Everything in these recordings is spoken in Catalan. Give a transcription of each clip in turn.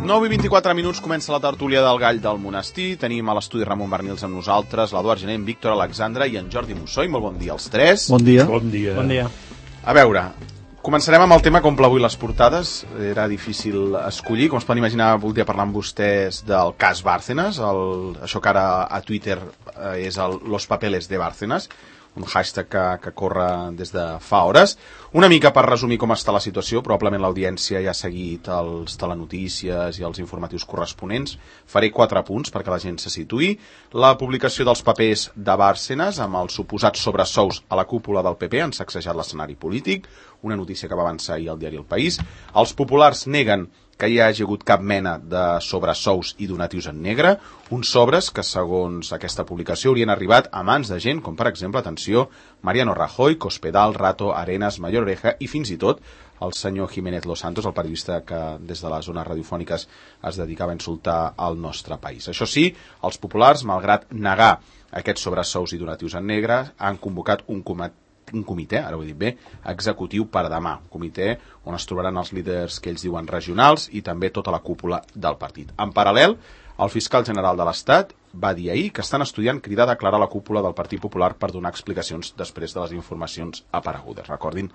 9:24 comença la tertúlia del Gall del Monestir. Tenim a l'estudi Ramon Barnils amb nosaltres, l'Eduard Gené, Víctor Alexandre i en Jordi Mussoi. Molt bon dia als tres. Bon dia. Bon dia. Bon dia. A veure, començarem amb el tema com avui les portades. Era difícil escollir. Com es poden imaginar, voldria parlar amb vostès del cas Bárcenas, això que ara a Twitter és Los Papeles de Bárcenas, un hashtag que corre des de fa hores. Una mica per resumir com està la situació, probablement l'audiència ja ha seguit els telenotícies i els informatius corresponents. Faré 4 punts perquè la gent se situï. La publicació dels papers de Bárcenas amb els suposats sobresous a la cúpula del PP han sacsejat l'escenari polític, una notícia que va avançar ahir al diari El País. Els populars neguen que hi hagi hagut cap mena de sobresous i donatius en negre, uns sobres que, segons aquesta publicació, haurien arribat a mans de gent com, per exemple, atenció, Mariano Rajoy, Cospedal, Rato, Arenas, Mayor Oreja i fins i tot el senyor Jiménez Los Santos, el periodista que des de les zones radiofòniques es dedicava a insultar al nostre país. Això sí, els populars, malgrat negar aquests sobresous i donatius en negre, han convocat un comitè, ara ho he dit bé, executiu per demà. Un comitè on es trobaran els líders que ells diuen regionals i també tota la cúpula del partit. En paral·lel, el fiscal general de l'Estat va dir ahir que estan estudiant cridar a declarar la cúpula del Partit Popular per donar explicacions després de les informacions aparegudes. Recordin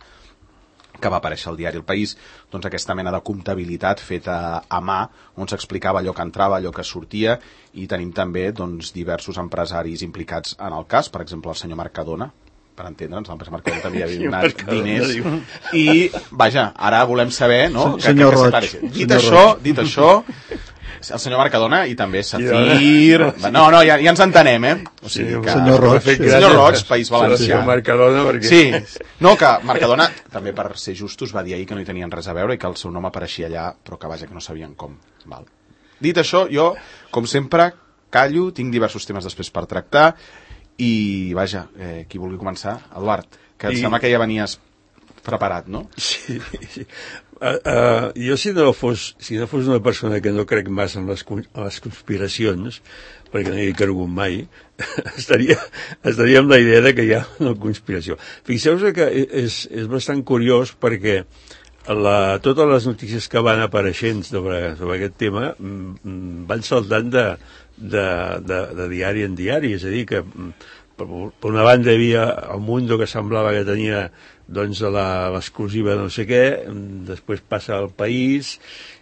que va aparèixer al diari El País doncs, aquesta mena de comptabilitat feta a mà on s'explicava allò que entrava, allò que sortia, i tenim també doncs, diversos empresaris implicats en el cas, per exemple el senyor Mercadona, per entendre'ns, l'empresa Mercadona també havia donat diners i, vaja, ara volem saber, no? Senyor Roig. Dit això, el senyor Mercadona i també Safir... No, ja ens entenem, O sigui que... Senyor Roig, País Valencià. Senyor Mercadona, perquè... Sí, no, que Mercadona, també per ser justos, va dir ahir que no hi tenien res a veure i que el seu nom apareixia allà, però que vaja, que no sabien com. Val. Dit això, jo, com sempre, callo, tinc diversos temes després per tractar i, vaja, qui vulgui començar? Eduard, que em sembla que ja venies preparat, no? Sí. Jo, si no fos una persona que no crec massa en les conspiracions, perquè no hi he cregut mai, estaria amb la idea de que hi ha una conspiració. Fixeu-vos que és bastant curiós perquè totes les notícies que van apareixent sobre aquest tema van saltant de diari en diari, és a dir, que per una banda hi havia el Mundo que semblava que tenia doncs l'exclusiva de no sé què, després passa al País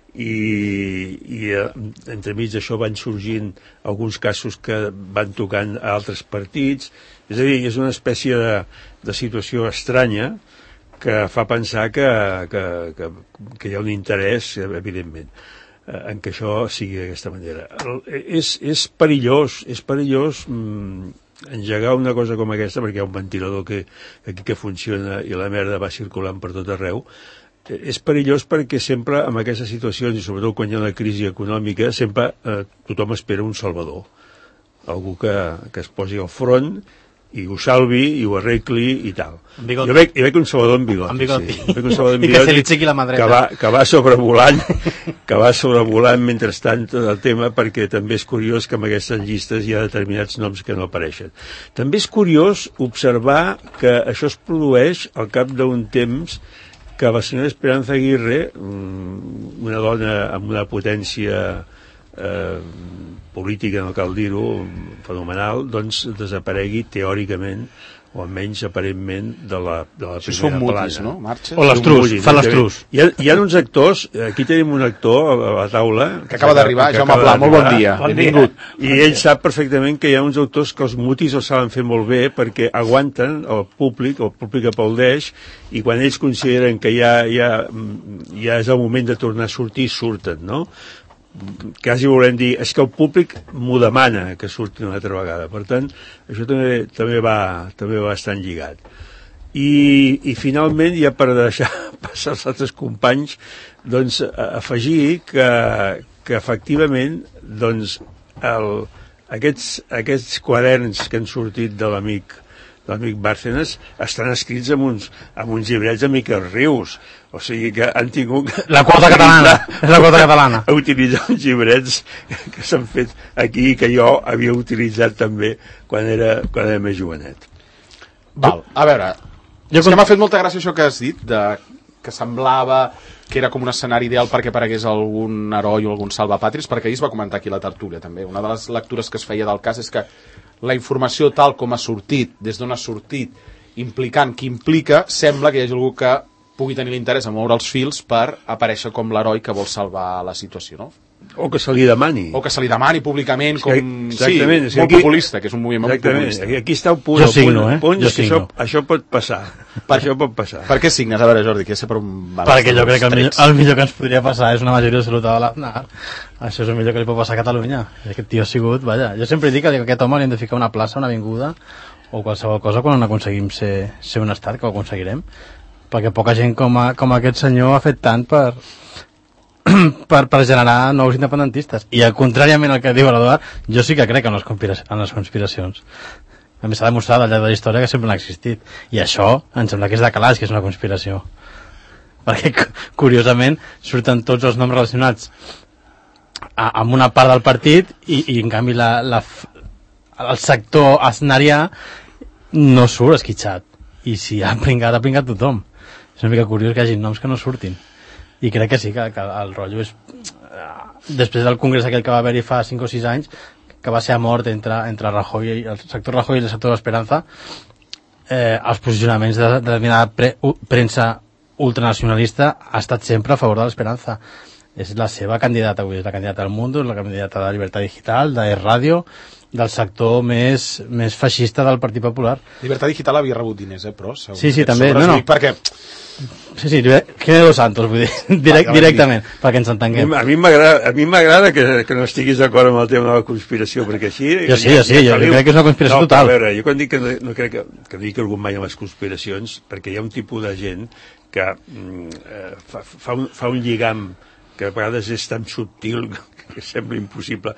i entremig d'això van sorgint alguns casos que van tocant a altres partits, és a dir, és una espècie de situació estranya que fa pensar que hi ha un interès, evidentment, en que això sigui d'aquesta manera. És perillós engegar una cosa com aquesta, perquè hi ha un ventilador que funciona i la merda va circulant per tot arreu. És perillós perquè sempre en aquestes situacions, i sobretot quan hi ha una crisi econòmica, sempre tothom espera un salvador, algú que es posi al front i ho salvi, i ho arregli i tal. Jo veig un salvador en bigoti. Sí. Veig un salvador en bigoti que se li aixequi la mà dreta. Que va sobrevolant mentrestant tot el tema, perquè també és curiós que en aquestes llistes hi ha determinats noms que no apareixen. També és curiós observar que això es produeix al cap d'un temps que la senyora Esperanza Aguirre, una dona amb una potència política, no cal dir-ho, fenomenal, doncs desaparegui teòricament o almenys aparentment de la primera plana. No? Marxa? O l'estrus, fa l'estrus. Hi ha uns actors, aquí tenim un actor a la taula que acaba d'arribar, Jaume Pla, molt bon dia. Benvingut. I ell sap perfectament que hi ha uns autors que els mutis els saben fer molt bé perquè aguanten el públic aplaudeix, i quan ells consideren que ja és el moment de tornar a sortir, surten, no? Quasi volem dir, és que el públic m'ho demana que surti una altra vegada. Per tant, això també va bastant lligat. I finalment, ja per deixar passar els altres companys, doncs afegir que efectivament doncs, aquests quaderns que han sortit de l'amic Bárcenas estan escrits amb uns llibrets de Miquel Rius, o sigui que han tingut la quota catalana a utilitzar uns llibrets que s'han fet aquí i que jo havia utilitzat també quan era més jovenet. Val, a veure, m'ha fet molta gràcia això que has dit que que semblava que era com un escenari ideal perquè aparegués algun heroi o algun salvapàtries, perquè ahir es va comentar aquí a la tertúlia també. Una de les lectures que es feia del cas és que la informació tal com ha sortit, des d'on ha sortit, implicant qui implica, sembla que hi hagi algú que pugui tenir l'interès a moure els fils per aparèixer com l'heroi que vol salvar la situació, no? O que se li demani. O que se li demani públicament com... Exactament. Sí, molt populista, que és un moviment molt populista. Aquí està el punt. Jo signo, punt és que això pot passar. Això pot passar. Per què signes? A veure, Jordi, que ja sé per on... Perquè jo crec que el millor que ens podria passar és una majoria absoluta de l'Aznar. Això és el millor que li pot passar a Catalunya. Aquest tio ha sigut, vaja, jo sempre dic que a aquest home li hem de ficar una plaça, una avinguda, o qualsevol cosa quan aconseguim ser un estat, que ho aconseguirem. Perquè poca gent com aquest senyor ha fet tant per generar nous independentistes. I contràriament al que diu l'Eduard, jo sí que crec en les conspiracions. A més, s'ha demostrat al llarg de la història que sempre han existit. I això em sembla que és de calaix, que és una conspiració. Perquè, curiosament, surten tots els noms relacionats amb una part del partit i en canvi el sector aznarià no surt esquitxat. I si ha pringat tothom. És una mica curiós que hi hagi noms que no surtin. I crec que sí, que el rotllo és... Després del congrés aquell que va haver-hi fa 5 o 6 anys, que va ser a mort entre Rajoy i el sector Rajoy i el sector d'Esperanza, els posicionaments de determinada premsa ultranacionalista ha estat sempre a favor de l'Esperanza. És la seva candidata avui, és la candidata del Mundo, és la candidata de Libertad Digital, de Radio, del sector més feixista del Partit Popular. Libertad Digital havia rebut diners, però... Sí, també. No. Perquè... Sí, Jiménez Los Santos, vull dir, directament, perquè ens entenguem. A mi m'agrada que no estiguis d'acord amb el tema de la conspiració, perquè així... Jo crec que és una conspiració total. A veure, jo quan dic que no crec que no dic algú mai amb les conspiracions, perquè hi ha un tipus de gent que fa un lligam que a vegades és tan subtil que sembla impossible,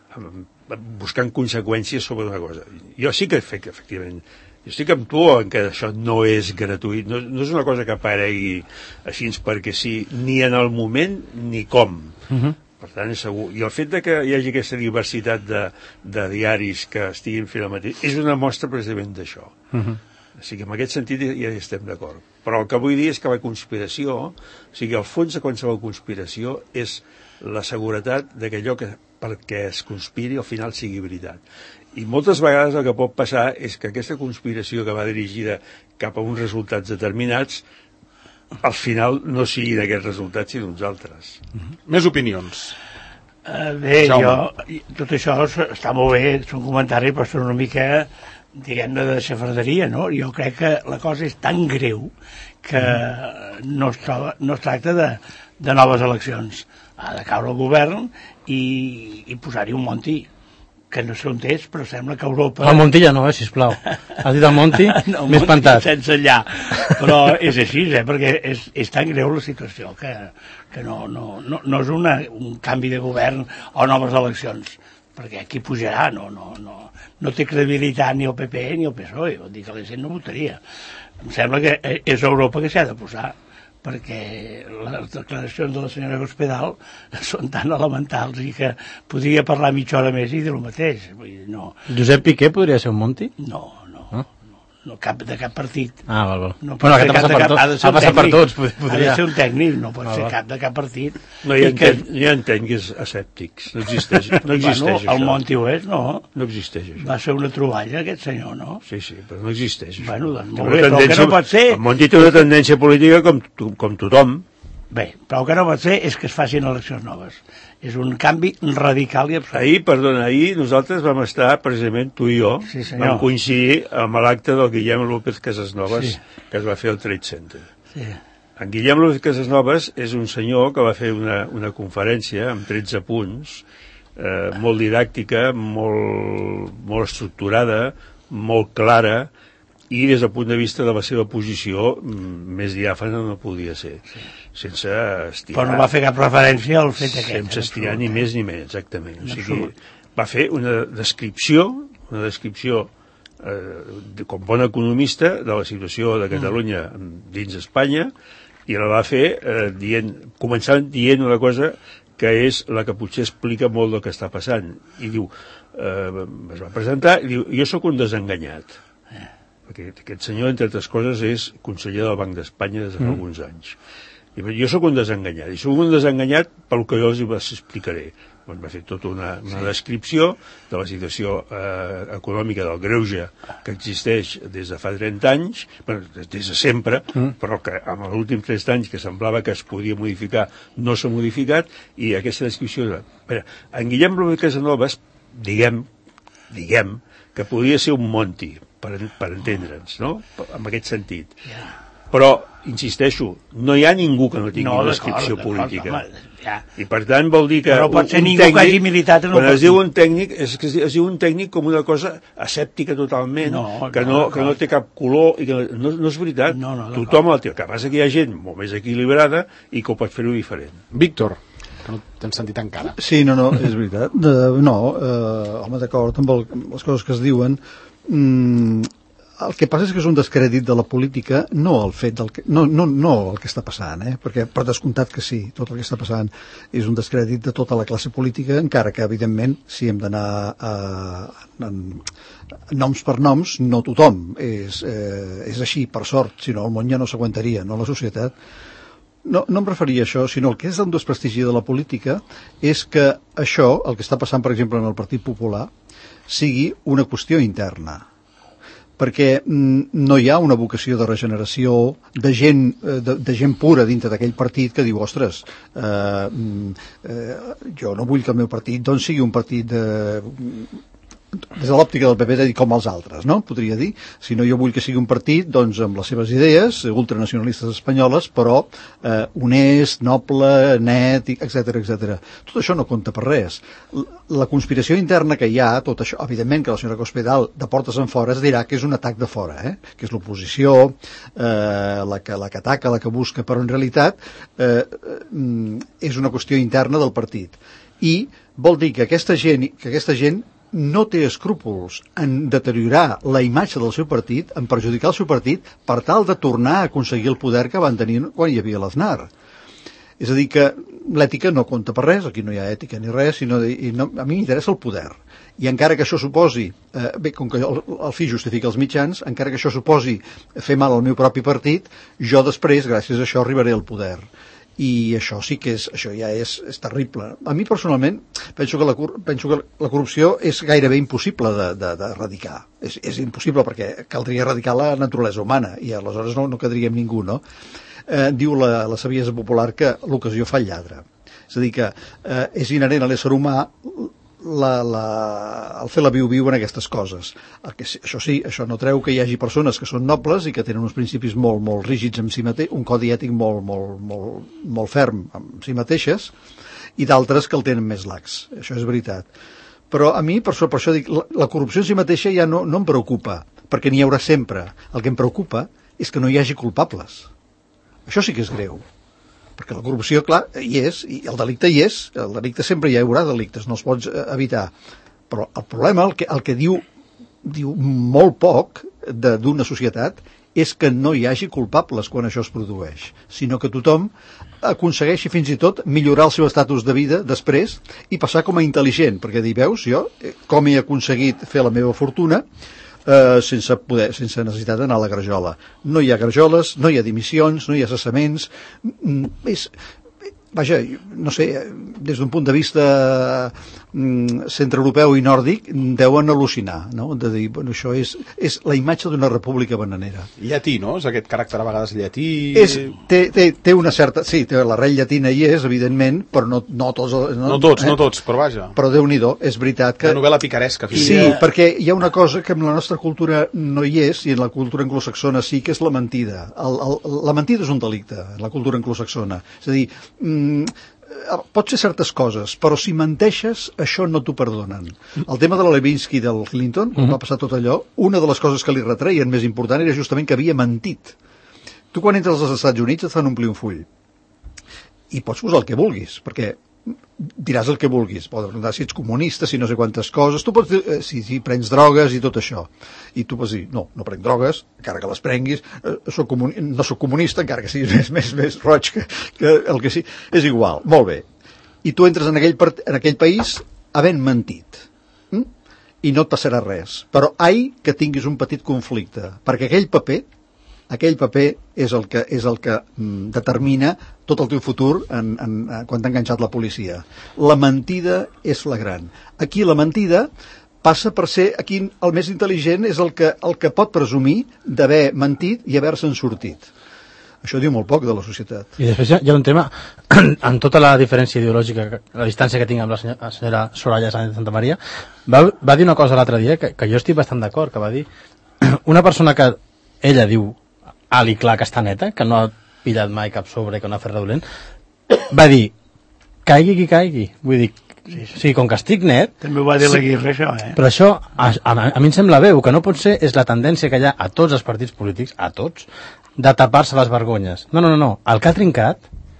buscant conseqüències sobre una cosa. Jo sí que efectivament, jo estic amb tu en que això no és gratuït, no és una cosa que aparegui així perquè sí, ni en el moment ni com. Per tant, és segur. I el fet de que hi hagi aquesta diversitat de diaris que estiguin fent el mateix és una mostra precisament d'això. O sigui, en aquest sentit ja hi estem d'acord. Però el que vull dir és que la conspiració, o sigui, el fons de qualsevol conspiració és la seguretat de que allò perquè es conspiri al final sigui veritat. I moltes vegades el que pot passar és que aquesta conspiració que va dirigida cap a uns resultats determinats al final no siguin aquests resultats sinó uns altres. Més opinions. Bé, tot això està molt bé, són comentaris, però són una mica, diguem-ne, de xafarderia, no? Jo crec que la cosa és tan greu que no es tracta de noves eleccions. Ha de caure el govern i posar-hi un Monti, que no sé on és, però sembla que Europa... El Monti ja no, sisplau. Has dit el Monti? No, m'he espantat. Sense allà. Però és així, perquè és tan greu la situació que no és un canvi de govern o noves eleccions, perquè aquí pujarà, no té credibilitat ni el PP ni el PSOE, vol dir que la gent no votaria. Em sembla que és Europa que s'hi ha de posar, perquè les declaracions de la senyora Cospedal són tan elementals i que podria parlar mitja hora més i dir el mateix. Vull dir, no. Josep Piqué podria ser un Monti? No, de cap partit. Ah, val. No bueno, aquest ha passat per tots. Ha de ser un tècnic, no pot ser cap de cap partit. No, hi ha tècnics escèptics, no existeix això. El Monti ho és, no? No existeix això. Va ser una troballa, aquest senyor, no? Sí, però no existeix això. Bueno, doncs molt bé, però el que no pot ser... El Monti té una tendència política com tothom. Bé, però el que no pot ser és que es facin eleccions noves. És un canvi radical i absolut. Ahir nosaltres vam estar, precisament, tu i jo, vam coincidir amb l'acte del Guillem López Casasnovas, que es va fer al Trade Center. Sí. En Guillem López Casasnovas és un senyor que va fer una conferència amb 13 punts, molt didàctica, molt estructurada, molt clara, i des del punt de vista de la seva posició més diàfana no podia ser, sense estirar. Però no va fer cap referència al fet aquest. Sense estirar ni més ni menys, exactament. O sigui, va fer una descripció com bon economista de la situació de Catalunya dins Espanya, i la va fer començant dient una cosa que és la que potser explica molt del que està passant. I diu, es va presentar i diu, jo sóc un desenganyat. perquè aquest senyor, entre altres coses, és conseller del Banc d'Espanya des de fa alguns anys. I jo sóc un desenganyat, i sóc un desenganyat pel que jo els explicaré. Va fer tota una descripció de la situació econòmica del greuge que existeix des de fa 30 anys, des de sempre, però que en els últims 3 anys que semblava que es podia modificar no s'ha modificat, i aquesta descripció en Guillem López Casanovas, diguem que podria ser un Monti, per entendre'ns, no? En aquest sentit. Però, insisteixo, no hi ha ningú que no tingui una descripció política. I per tant vol dir que però pot ser ningú que hagi militat en el quan es diu un tècnic, es diu un tècnic com una cosa escèptica totalment, que no té cap color, i que no és veritat. Tothom el té. El que passa que hi ha gent molt més equilibrada i que ho pot fer-ho diferent. Víctor, que no t'hem sentit encara. Sí, no, és veritat. Home, d'acord amb les coses que es diuen. El que passa és que és un descrèdit de la política, no el fet del que, no el que està passant, perquè per descomptat que sí, tot el que està passant és un descrèdit de tota la classe política, encara que evidentment si hem d'anar noms per noms, no tothom és així, per sort, si no el món ja no s'aguantaria, no la societat. No em referia a això, sinó el que és un desprestigi de la política és que això, el que està passant per exemple en el Partit Popular, sigui una qüestió interna, perquè no hi ha una vocació de regeneració de gent pura dintre d'aquell partit que diu, ostres, jo no vull que el meu partit doncs sigui un partit des de l'òptica del PP de dir com els altres, no? Podria dir, sinó jo vull que sigui un partit doncs amb les seves idees ultranacionalistes espanyoles, però honest, noble, net, etc. Tot això no compta per res. La conspiració interna que hi ha, tot això, evidentment que la senyora Cospedal de portes enfora es dirà que és un atac de fora, que és l'oposició, la que ataca, la que busca, però en realitat és una qüestió interna del partit. I vol dir que aquesta gent no té escrúpols en deteriorar la imatge del seu partit, en perjudicar el seu partit, per tal de tornar a aconseguir el poder que van tenir quan hi havia l'Aznar. És a dir, que l'ètica no compta per res, aquí no hi ha ètica ni res, a mi m'interessa el poder. I encara que això suposi, com que el fi justifica els mitjans, encara que això suposi fer mal al meu propi partit, jo després, gràcies a això, arribaré al poder. I això sí que això ja és terrible. A mi personalment penso que la corrupció és gairebé impossible d'erradicar. És impossible perquè caldria erradicar la naturalesa humana i aleshores no quedaríem ningú, no? Diu la saviesa popular que l'ocasió fa el lladre. És a dir, que és inherent a l'ésser humà el fer la viu en aquestes coses. Això sí, això no treu que hi hagi persones que són nobles i que tenen uns principis molt, molt rígids amb si mateix, un codi ètic molt ferm amb si mateixes, i d'altres que el tenen més lax. Això és veritat. Però a mi, per això dic, la corrupció en si mateixa ja no em preocupa, perquè n'hi haurà sempre. El que em preocupa és que no hi hagi culpables. Això sí que és greu. Perquè la corrupció, clar, hi és, i el delicte hi és, el delicte sempre hi haurà delictes, no els pots evitar. Però el problema, el que diu molt poc d'una societat, és que no hi hagi culpables quan això es produeix, sinó que tothom aconsegueixi fins i tot millorar el seu estatus de vida després i passar com a intel·ligent, perquè dir, veus, jo com he aconseguit fer la meva fortuna sense necessitat d'anar a la garjola. No hi ha garjoles, no hi ha dimissions, no hi ha cessaments. Vaja, no sé, des d'un punt de vista centreeuropeu i nòrdic deuen al·lucinar, no? De dir, bueno, això és la imatge d'una república bananera. Llatí, no? És aquest caràcter a vegades llatí... Té una certa... Sí, l'arrel llatina hi és, evidentment, però no tots... No tots, però vaja. Però Déu-n'hi-do, és veritat que... La novel·la picaresca. Sí, perquè hi ha una cosa que en la nostra cultura no hi és, i en la cultura anglosaxona sí, que és la mentida. La mentida és un delicte, en la cultura anglosaxona. És a dir, pot ser certes coses, però si menteixes això no t'ho perdonen. El tema de la Lewinsky del Clinton, quan va passar tot allò, una de les coses que li retreien més important era justament que havia mentit. Tu quan entres als Estats Units et fan omplir un full i pots posar el que vulguis, perquè diràs el que vulguis, pots preguntar si ets comunista, si no sé quantes coses, tu pots dir si prens drogues i tot això, i tu pots dir, no prenc drogues, encara que les prenguis, no soc comunista, encara que siguis més roig que el que sí, és igual, molt bé, i tu entres en aquell país havent mentit, i no et passarà res. Però que tinguis un petit conflicte, perquè aquell paper és el que determina tot el teu futur quan t'ha enganxat la policia. La mentida és flagrant. Aquí la mentida passa per ser, aquí el més intel·ligent és el que pot presumir d'haver mentit i haver-se'n sortit. Això diu molt poc de la societat. I després hi ha un tema, amb tota la diferència ideològica, la distància que tinc amb la senyora Soraya Sáenz de Santa Maria, va dir una cosa l'altre dia que jo estic bastant d'acord, que va dir una persona que ella diu alt i clar que està neta, que no ha pillat mai cap sobre, que no ha fet res dolent, va dir, caigui qui caigui. Vull dir, sí, com que estic net... També ho va dir l'Aguirre, això, Però això, a mi em sembla bé, el que no pot ser és la tendència que hi ha a tots els partits polítics, a tots, de tapar-se les vergonyes. No. El que ha trincat,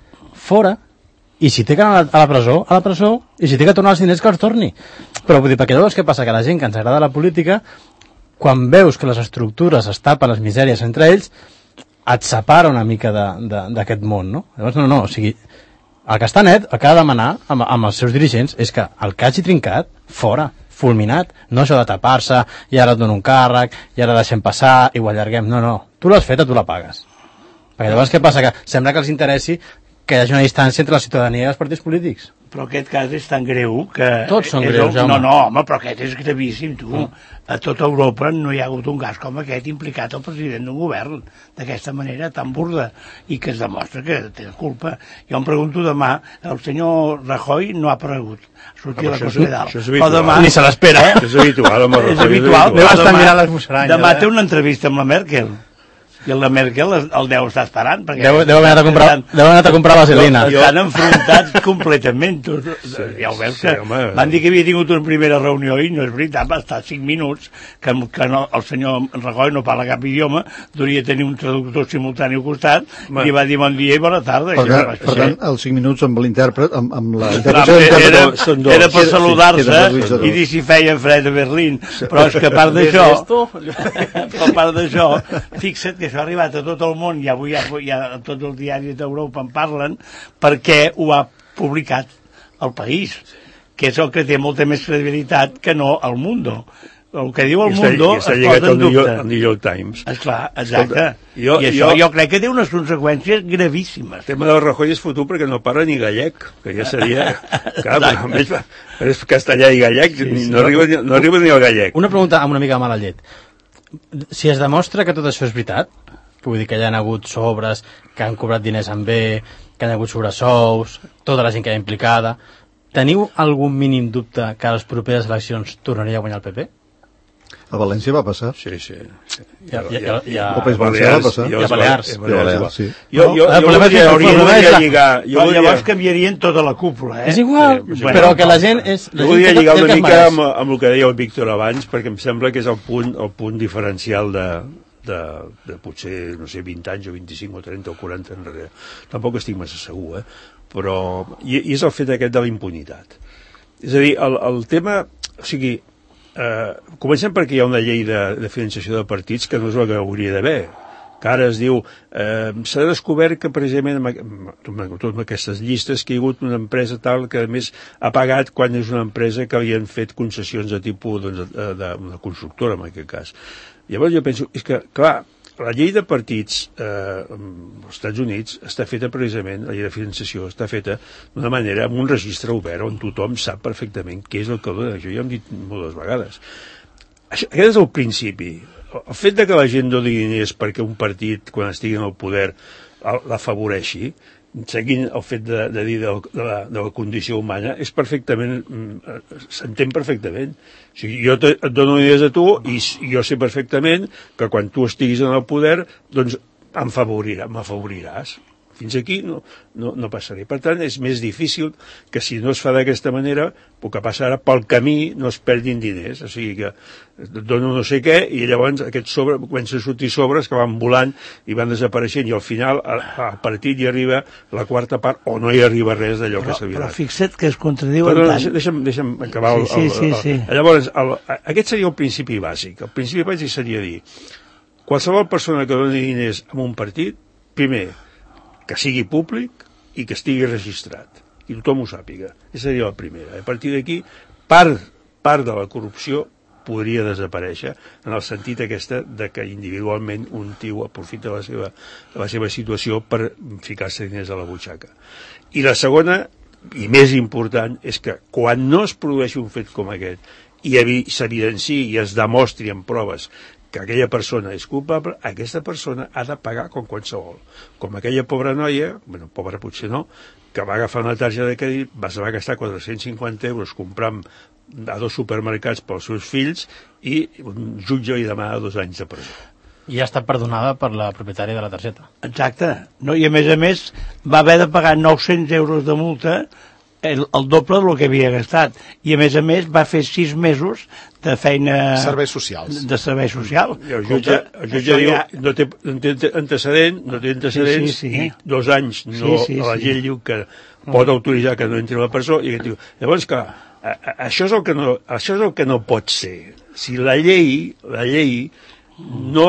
fora, i si té que anar a la presó, i si té que tornar els diners, que els torni. Però vull dir, perquè llavors què passa? Que la gent que ens agrada la política, quan veus que les estructures es tapen les misèries entre ells, et separa una mica d'aquest món, no? Llavors, no, o sigui, el que està net, el que ha de demanar amb els seus dirigents és que el que hagi trincat, fora, fulminat, no això de tapar-se, i ara et dono un càrrec, i ara deixem passar, i ho allarguem, no, tu l'has feta, tu la pagues. Perquè llavors què passa? Que sembla que els interessi que hi hagi una distància entre la ciutadania i els partits polítics. Però aquest cas és tan greu que... Tots són greus, home. No, però aquest és gravíssim, tu. A tota Europa no hi ha hagut un cas com aquest implicat el president d'un govern d'aquesta manera tan burda i que es demostra que té culpa. Jo em pregunto demà, el senyor Rajoy no ha aparegut. Sortir a la Cosa de Dalt. Però demà... Ni se l'espera. Això és habitual, home. És habitual. Deu estar mirant les musaranyes. Demà té una entrevista amb la Merkel. I la Merkel el deu estar esperant. Deu haver anat a comprar vaselina. Estan enfrontats completament. Ja ho veus que van dir que havia tingut una primera reunió i no és veritat, va estar 5 minuts, que el senyor Rajoy no parla cap idioma, hauria tenir un traductor simultani al costat, i va dir bon dia i bona tarda. Per tant, els 5 minuts amb l'intèrpret, amb la era per saludar-se i dir si feia fred a Berlín. Però és que a part d'això, fixa't que això ha arribat a tot el món i avui ja tots els diaris d'Europa en parlen perquè ho ha publicat el País, que és el que té molta més credibilitat que no el Mundo. El que diu el Mundo es posa en dubte. El New York Times. Esclar, exacte. I això jo crec que té unes conseqüències gravíssimes. El tema del Rajoy és fotut perquè no parla ni gallec, que ja seria... Clar, però almenys és castellà i gallec, no arriba ni al gallec. Una pregunta amb una mica de mala llet. Si es demostra que tot això és veritat, que vull dir que hi ha hagut sobres, que han cobrat diners en bé, que hi ha hagut sobresous, tota la gent que hi ha implicada, teniu algun mínim dubte que a les properes eleccions tornaria a guanyar el PP? A València va passar. Sí. Al País Valencià va passar. I a Balears. Sí. Llavors canviarien tota la cúpula, És igual, però que la gent és... Jo volia lligar una mica amb el que deia el Víctor abans, perquè em sembla que és el punt diferencial de potser, no sé, 20 anys o 25 o 30 o 40 enrere. Tampoc estic massa segur, però... I és el fet aquest de la impunitat. És a dir, el tema... O sigui, comencem perquè hi ha una llei de financiació de partits que no és la que hauria d'haver, que ara es diu s'ha descobert que precisament amb totes aquestes llistes que hi ha hagut una empresa tal que a més ha pagat quan és una empresa que li han fet concessions de tipus d'una constructora en aquest cas. Llavors jo penso, és que clar, la llei de partits als Estats Units està feta precisament, la llei de financiació està feta d'una manera amb un registre obert on tothom sap perfectament què és el que dona. Això ja ho hem dit moltes vegades. Aquest és el principi. El fet de que la gent doni diners perquè un partit, quan estigui en el poder, l'afavoreixi, seguint el fet de dir de la condició humana, és perfectament, s'entén perfectament. O sigui, jo et dono idees a tu i jo sé perfectament que quan tu estiguis en el poder, doncs m'afavoriràs. Fins aquí no passaré. Per tant, és més difícil que si no es fa d'aquesta manera, el que passa ara pel camí no es perdin diners. O sigui que et dono no sé què i llavors aquest sobre comença a sortir sobres que van volant i van desapareixent i al final al partit hi arriba la quarta part o no hi arriba res d'allò que s'havia dat. Però fixa't que es contradiuen tant. Deixa'm acabar. Sí. Llavors, aquest seria el principi bàsic. El principi bàsic seria dir qualsevol persona que doni diners a un partit, primer, que sigui públic i que estigui registrat i tothom ho sàpiga. Aquesta seria la primera. A partir d'aquí, part de la corrupció podria desaparèixer, en el sentit aquesta de que individualment un tio aprofita la seva situació per ficar-se diners a la butxaca. I la segona, i més important, és que quan no es produeix un fet com aquest i s'evidenciï i es demostri en proves que aquella persona és culpable, aquesta persona ha de pagar com qualsevol. Com aquella pobra noia, bueno, pobra potser no, que va agafar una targeta de crèdit, va gastar 450 euros comprant a 2 supermercats pels seus fills i un jutge li demana 2 anys de presó. I ha estat perdonada per la propietària de la targeta. Exacte. No? I a més, va haver de pagar 900 euros de multa, el doble del que havia gastat. I a més, va fer 6 mesos de feina... Serveis socials. De servei social. I el jutge diu, no té antecedent, sí. I 2 anys. La llei diu que pot autoritzar que no entri a la presó. I diu, llavors, clar, això és el que no pot ser. Si la llei no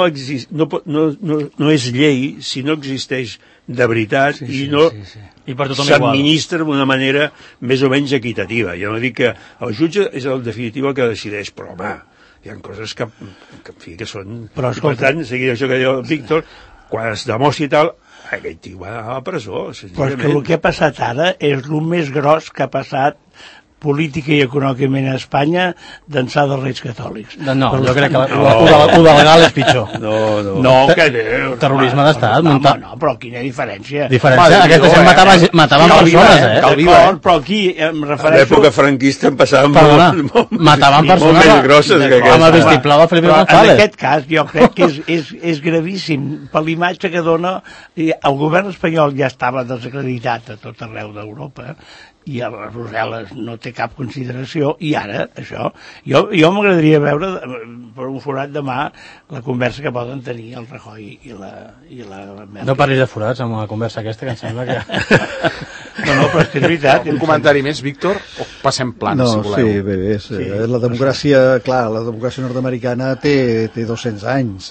és llei si no existeix de veritat i no s'administra d'una manera més o menys equitativa. Jo no dic que el jutge és el definitiu el que decideix, però home, hi ha coses que en fi, que són... Però, per tant, seguint això que diu el Víctor, quan es demostri tal, aquell tio va a la presó. Però és que el que ha passat ara és el més gros que ha passat política i econòmicament a Espanya d'ençà dels Reis Catòlics. No, jo crec que ho de legal és pitjor. No, que terrorisme d'estat. No, però quina diferència. Aquesta gent mataven persones, D'acord, però aquí em refereixo... A l'època franquista en passaven mataven persones molt més grosses que amb el vistiplau de Felipe González. En aquest cas jo crec que és gravíssim per l'imatge que dona. El govern espanyol ja estava desacreditat a tot arreu d'Europa i a Brussel·les no té cap consideració, i ara, això, jo m'agradaria veure per un forat de mà la conversa que poden tenir el Rajoy i la Merkel. No parlis de forats amb la conversa aquesta, que em sembla que... No, però és que és veritat. Un comentari més, Víctor, o passem plans, si voleu? Sí, la democràcia, clar, la democràcia nord-americana té 200 anys,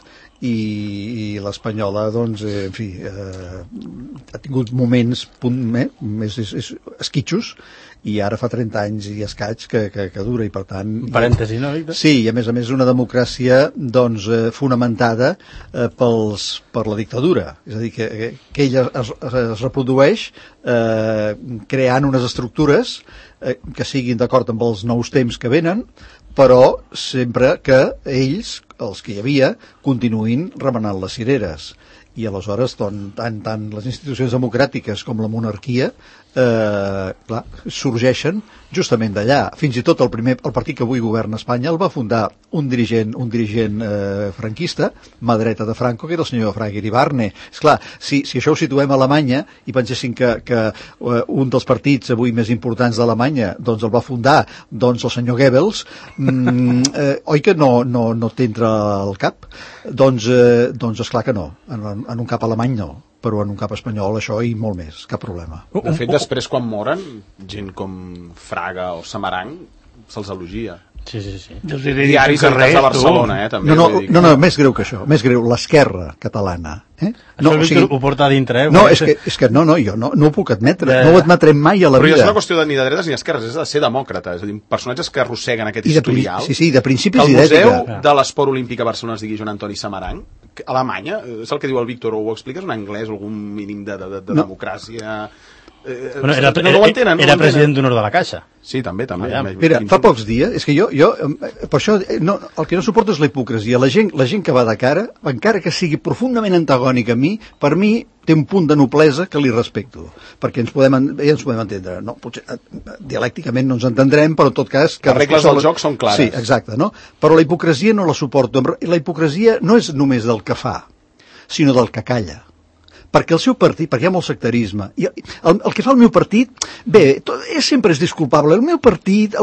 i l'espanyola, doncs, en fi, ha tingut moments més esquitxos, i ara fa 30 anys i escaig que dura, i per tant... Parèntesi, no, Víctor? Sí, i a més una democràcia, doncs, fonamentada per la dictadura. És a dir, que ella es reprodueix creant unes estructures que siguin d'acord amb els nous temps que venen, però sempre que ells, els que hi havia, continuïn remenant les cireres. I aleshores, tant les institucions democràtiques com la monarquia sorgeixen justament d'allà. Fins i tot el partit que avui governa Espanya el va fundar un dirigent franquista, mà dreta de Franco, que era el senyor Fraga Iribarne. Esclar, si això ho situem a Alemanya i pensessin que un dels partits avui més importants d'Alemanya doncs el va fundar el senyor Goebbels, oi que no t'entra al cap? Doncs esclar que no, en un cap alemany no, però en un cap espanyol això i molt més, cap problema. De fet, després quan moren, gent com Fraga o Samarang se'ls elogia. Sí. Diaris en cas de Barcelona, també. No, més greu que això, més greu, l'esquerra catalana. Això ho porta a dintre, No, és que jo no ho puc admetre, no ho admetré mai a la vida. Però és una qüestió ni de dretes ni d'esquerres, és de ser demòcrata, és a dir, personatges que arrosseguen aquest historial. Sí, de principis i d'ètica. Que el Museu de l'Esport Olímpic a Barcelona es digui Joan Antoni Samarang, a Alemanya, és el que diu el Víctor, o ho expliques en anglès, algun mínim de democràcia... Era president d'honor de la Caixa. Sí, també. Mira, fa pocs dies, és que jo per això, el que no suporto és la hipocresia. La gent que va de cara, encara que sigui profundament antagònic a mi, per mi té un punt de noblesa que li respecto, perquè ens podem entendre. No, potser dialècticament no ens entendrem, però en tot cas... Les regles del joc són clares. Sí, exacte, no? Però la hipocresia no la suporto. La hipocresia no és només del que fa, sinó del que calla. Perquè el seu partit, perquè hi ha molt sectarisme, i el que fa el meu partit, sempre és disculpable, el meu partit,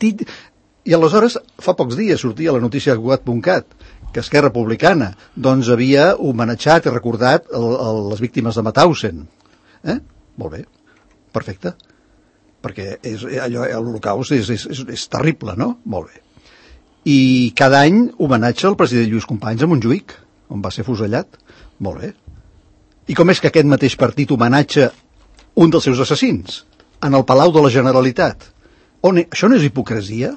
i aleshores, fa pocs dies sortia la notícia de Cugat.cat, que Esquerra Republicana, doncs havia homenatjat i recordat les víctimes de Mauthausen. Molt bé, perfecte, perquè l'Holocaust és terrible, no? Molt bé. I cada any homenatja el president Lluís Companys a Montjuïc, on va ser fusellat. Molt bé. I com és que aquest mateix partit homenatja un dels seus assassins en el Palau de la Generalitat? Això no és hipocresia?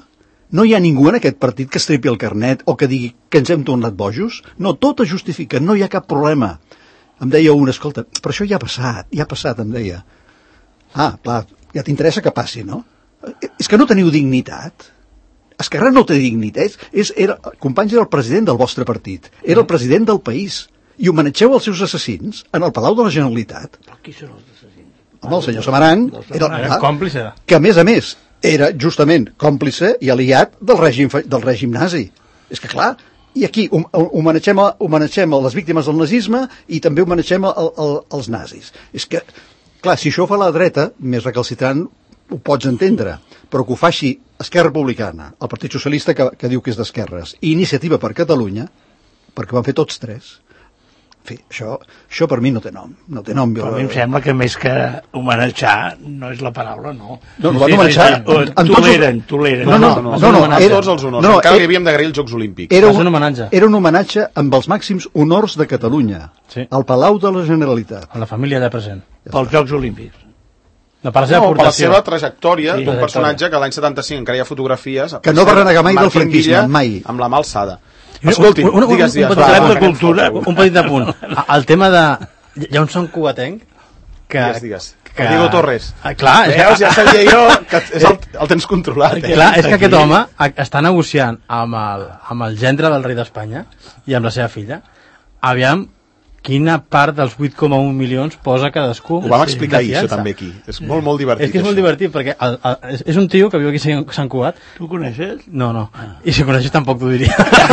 No hi ha ningú en aquest partit que estripi el carnet o que digui que ens hem tornat bojos. No, tot es justifica, no hi ha cap problema. Em deia un, escolta, però això ja ha passat, em deia. Ah, clar, ja t'interessa que passi, no? És que no teniu dignitat. Esquerra no té dignitat. Companys, era el president del vostre partit, era el president del país, i homenatgeu els seus assassins en el Palau de la Generalitat. Però qui són els assassins? Home, el senyor Samaranch Era còmplice. que a més era justament còmplice i aliat del règim nazi. És que clar, i aquí homenatgem les víctimes del nazisme i també homenatgem els nazis. És que, clar, si això ho fa la dreta, més recalcitrant ho pots entendre, però que ho faci Esquerra Republicana, el Partit Socialista que diu que és d'esquerres, i Iniciativa per Catalunya, perquè ho van fer tots tres. En fi, això per mi no té nom. No té nom. Però a mi em sembla que més que homenatjar no és la paraula, no. No, van homenatjar... Toleren. No, tots els honors. Encara li havíem d'agrair els Jocs Olímpics. Era un homenatge amb els màxims honors de Catalunya, al Palau de la Generalitat. A la família allà present. Pels Jocs Olímpics. No, per la seva trajectòria d'un personatge que l'any 75 encara hi ha fotografies... Que no va renegar mai del franquisme, mai. Amb la mà alçada. Escolti, digues. Un petit apunt. El tema de... Hi ha un Sant Cugatenc que... Digues. Diego Torres. Clar, ja sabia jo que el tens controlat. Clar, és que aquest home està negociant amb el gendre del rei d'Espanya i amb la seva filla. Aviam quina part dels 8,1 milions posa cadascú. Ho vam explicar ahir, això també aquí. És molt, molt divertit. És que és molt divertit, perquè és un tio que viu aquí a Sant Cugat. Tu ho coneixes? No. I si coneixes tampoc t'ho diria.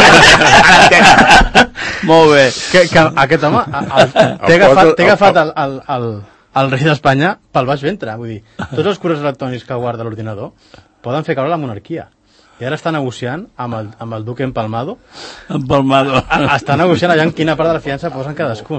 Molt bé. Que aquest home té agafat el rei d'Espanya pel baix ventre. Vull dir, tots els correus electrònics que guarda l'ordinador poden fer caure la monarquia. I ara està negociant amb el duque Empalmado. Està negociant allà en quina part de la fiança posen cadascú.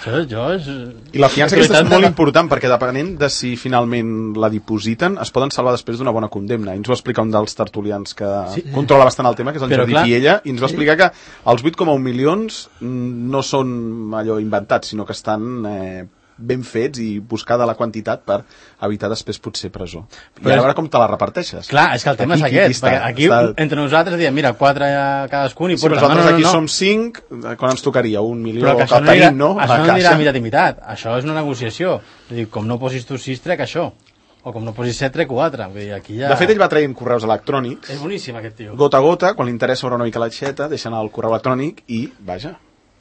I la fiança aquesta és molt important, perquè depenent de si finalment la dipositen, es poden salvar després d'una bona condemna. I ens va explicar un dels tertulians que controla bastant el tema, que és el Jordi Piella, i ens va explicar que els 8,1 milions no són allò inventats, sinó que estan ben fets i buscada la quantitat per evitar després potser presó. I a veure com te la reparteixes. Clar, és que el tema és aquest, perquè aquí entre nosaltres diem, mira, 4 cadascun i porta. Nosaltres aquí som 5, quan ens tocaria? 1 milió, però que això no anirà mitat i mitat, això és una negociació. Com no posis tu 6, trec això. O com no posis 7, trec 4. De fet, ell va traient correus electrònics. És boníssim, aquest tio. Gota a gota, quan li interessa veure una mica l'aixeta, deixen el correu electrònic i, vaja,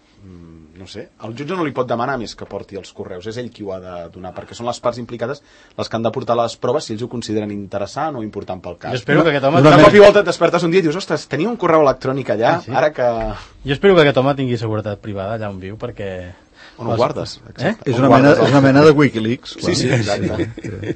no sé, el jutge no li pot demanar més que porti els correus, és ell qui ho ha de donar, perquè són les parts implicades les que han de portar les proves si ells ho consideren interessant o important pel cas. Jo espero que aquest home... De cop i volta et despertes un dia i dius, ostres, tenia un correu electrònic allà, ara que... Jo espero que aquest home tingui seguretat privada allà on viu, perquè... On ho guardes? És una mena de Wikileaks. Sí, exacte.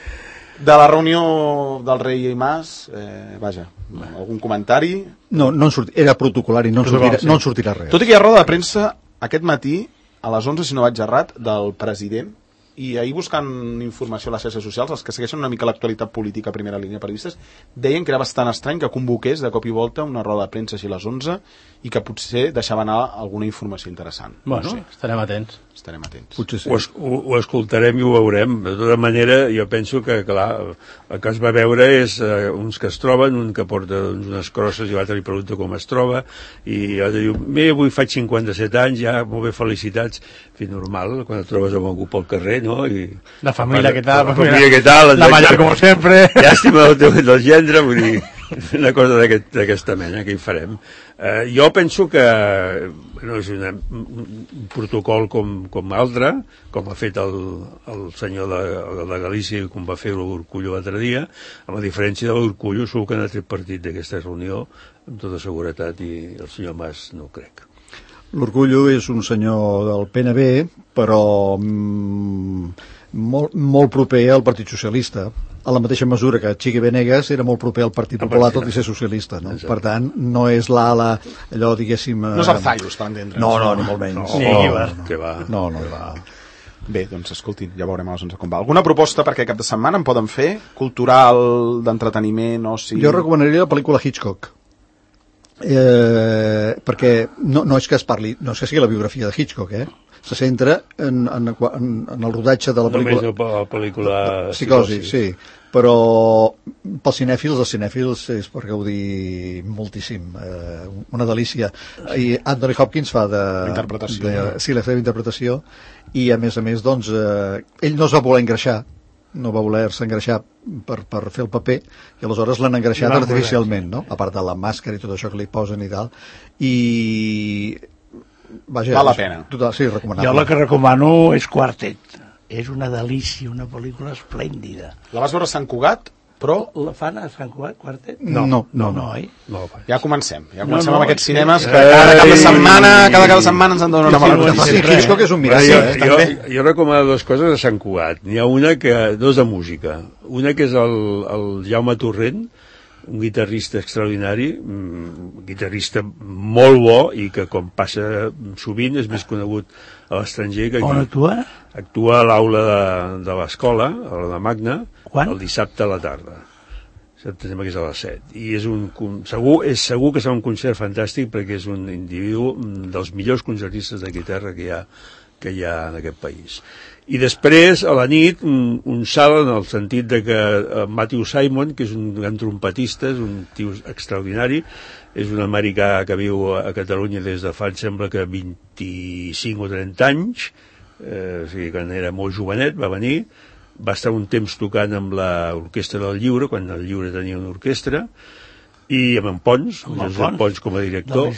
De la reunió del rei i Mas, vaja, algun comentari? No en era protocolari, no en sortirà res. Tot i que hi ha roda de premsa aquest matí, a les 11, si no vaig errat, del president, i ahir buscant informació a les xarxes socials, els que segueixen una mica l'actualitat política a primera línia periodistes, deien que era bastant estrany que convoqués de cop i volta una roda de premsa així a les 11 i que potser deixava anar alguna informació interessant. Bueno, estarem atents. Potser sí. Ho escoltarem i ho veurem. De tota manera, jo penso que, clar, el que es va veure és uns que es troben, un que porta unes crosses i l'altre li pregunta com es troba, i l'altre diu, avui faig 57 anys, ja, molt bé, felicitats. En fi, normal, quan et trobes amb algú pel carrer, no? I la família, què tal? La família, què tal? La mallor, com sempre. Llàstima del gendre, vull dir, una cosa d'aquesta mena, que hi farem. Jo penso que és un protocol com altre, com ha fet el senyor de Galícia, com va fer l'Urcullo l'altre dia, amb la diferència de l'Urcullo segur que n'ha tret partit d'aquesta reunió amb tota seguretat, i el senyor Mas no ho crec. L'Urcullo és un senyor del PNB, però molt proper al Partit Socialista, a la mateixa mesura que Chiqui Venegas era molt proper al Partit Popular, tot i ser socialista, no? Per tant, no és l'ala, allò, diguéssim... No és Arzallus, per entendre'ns. No, ni molt menys. Que va. No va. Bé, doncs escoltin, ja veurem a les 11 com va. Alguna proposta per aquest cap de setmana en poden fer? Cultural, d'entreteniment, oci... Jo recomanaria la pel·lícula Hitchcock. Perquè no és que es parli, no és que sigui la biografia de Hitchcock, se centra en el rodatge de la pel·lícula. Només la pel·lícula Psicosi, sí. Però pels cinèfils és per gaudir moltíssim, una delícia. I Anthony Hopkins fa sí, la seva interpretació, i a més doncs ell no es va voler engreixar, no va voler-se engreixar per fer el paper, i aleshores l'han engreixat artificialment, no? A part de la màscara i tot això que li posen i tal, i vaja, val la pena. Total, sí, recomanable. Jo la que recomano és Quartet. És una delícia, una pel·lícula esplèndida. La vas veure a Sant Cugat, però... La fan a Sant Cugat, Quartet? No, oi? No, ja comencem amb aquests cinemes sí. que cada cap de setmana ens en donen una bona Sí, notícia. Hitchcock és un miracle, jo recomano dues coses a Sant Cugat. N'hi ha dos de música. Una que és el Jaume Torrent, un guitarrista extraordinari, un guitarrista molt bo, i que, com passa sovint, és més conegut a l'estranger que aquí. On actua? Actua a l'aula de l'escola, a la de Magna, Quan? el dissabte a la tarda. Sembla que és a les 7. I és segur que serà un concert fantàstic, perquè és un individu dels millors concertistes de guitarra que hi ha en aquest país. I després, a la nit, un salt en el sentit de que Matthew Simon, que és un gran trompetista, és un tio extraordinari, és un americà que viu a Catalunya des de fa, em sembla que 25 o 30 anys, o sigui, quan era molt jovenet, va venir, va estar un temps tocant amb l'Orquestra del Lliure, quan el Lliure tenia una orquestra, i amb en Pons, Pons com a director,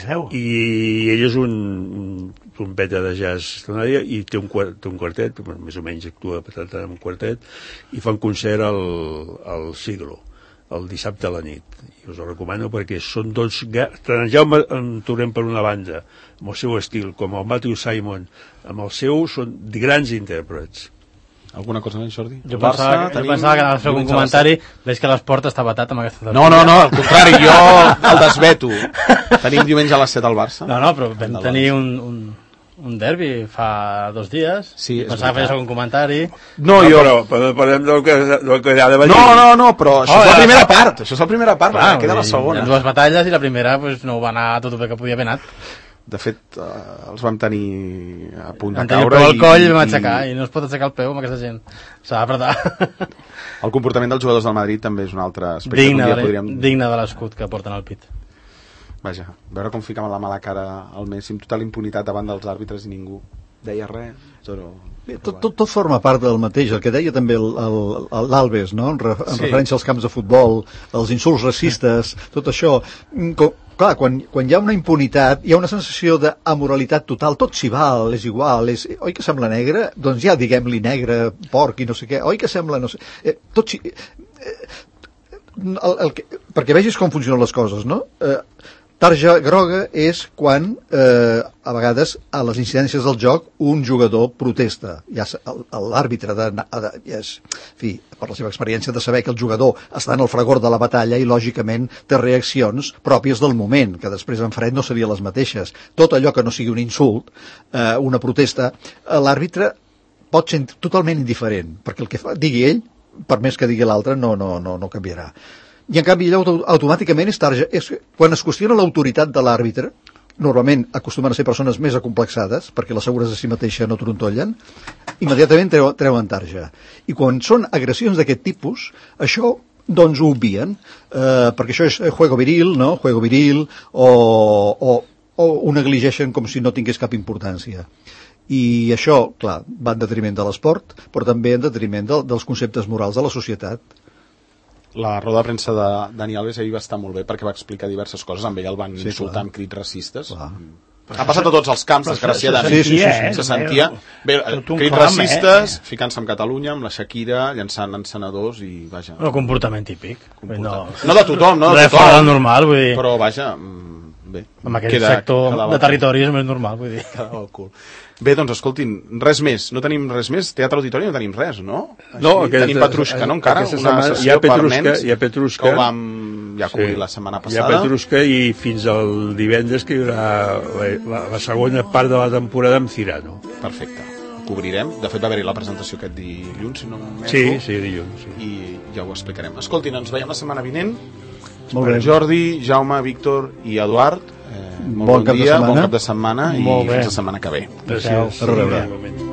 i ell és un trompeta de jazz extraordinària, i té un quartet, més o menys actua amb un quartet, i fa un concert al Siglo, el dissabte a la nit. I us ho recomano perquè són tots... Tant en Jaume Torrent per una banda, amb el seu estil, com el Matthew Simon amb el seu, són grans intèrprets. Alguna cosa més, Jordi? Jo pensava que anaves a fer algun comentari. Veig que l'esport està batat amb aquesta tertúlia. No, al contrari, jo el desveto. Tenim diumenge a les 7 al Barça. No, però vam tenir un derbi fa 2 dies. Sí, pensava que feies algun comentari. Però parlem del que ha de venir. No, però això és la primera part. Això és la primera part, perquè queda la segona. Hi ha 2 batalles i la primera no va anar tot el que podia haver anat. De fet, els vam tenir a punt de caure. Vam tenir el coll i vam aixecar, i no es pot aixecar el peu amb aquesta gent. S'ha d'apretar. El comportament dels jugadors del Madrid també és un altre aspecte. Digne de l'escut que porten al pit. Vaja, veure com ficaven la mala cara al Messi amb total impunitat davant dels àrbitres i ningú deia res. Tot forma part del mateix, el que deia també l'Alves, no? En referència als camps de futbol, els insults racistes, tot això. Clar, quan hi ha una impunitat, hi ha una sensació d'amoralitat total, tot s'hi val, és igual, oi que sembla negre? Doncs ja diguem-li negre, porc i no sé què, oi que sembla, no sé... Tot s'hi... perquè vegis com funcionen les coses, no? Tarja groga és quan, a vegades, a les incidències del joc, un jugador protesta. Ja l'àrbitre, per la seva experiència de saber que el jugador està en el fragor de la batalla i, lògicament, té reaccions pròpies del moment, que després en fred no serien les mateixes. Tot allò que no sigui un insult, una protesta, l'àrbitre pot ser totalment indiferent, perquè el que digui ell, per més que digui l'altre, no canviarà. I en canvi allò automàticament quan es qüestiona l'autoritat de l'àrbitre, normalment acostumen a ser persones més acomplexades, perquè les segures de si mateixa no trontollen, immediatament treuen tarja. I quan són agressions d'aquest tipus, això doncs ho obvien, perquè això és juego viril, no? Juego viril, o ho negligeixen com si no tingués cap importància. I això, clar, va en detriment de l'esport, però també en detriment dels conceptes morals de la societat. La roda de premsa de Dani Alves ahir va estar molt bé perquè va explicar diverses coses. Amb ell el van insultar amb crits racistes. Ha passat a tots els camps, desgraciadament. Se sentia. Bé, crits racistes, ficant-se amb Catalunya, amb la Shakira, llançant encenedors i vaja. Un comportament típic. No de tothom, no de tothom. Res normal, vull dir. Però vaja, bé. En aquest sector de territori és més normal, vull dir. Quedava el cul. Bé, doncs escoltin, res més. No tenim res més. Teatre Auditori no tenim res, no? Tenim Petrushka, no? Encara una sessió per nens. Hi ha Petrushka. Que ho vam cobrir la setmana passada. Hi ha Petrushka i fins al divendres que hi haurà la segona part de la temporada amb Cyrano. Perfecte. Ho cobrirem. De fet, va haver-hi la presentació aquest dilluns, si no m'erro. Sí, dilluns. I ja ho explicarem. Escoltin, ens veiem la setmana vinent. Jordi, Jaume, Víctor i Eduard. Molt bon dia, bon cap de setmana i Molt bé. fins la setmana que ve. Gràcies. A reveure. Igualment.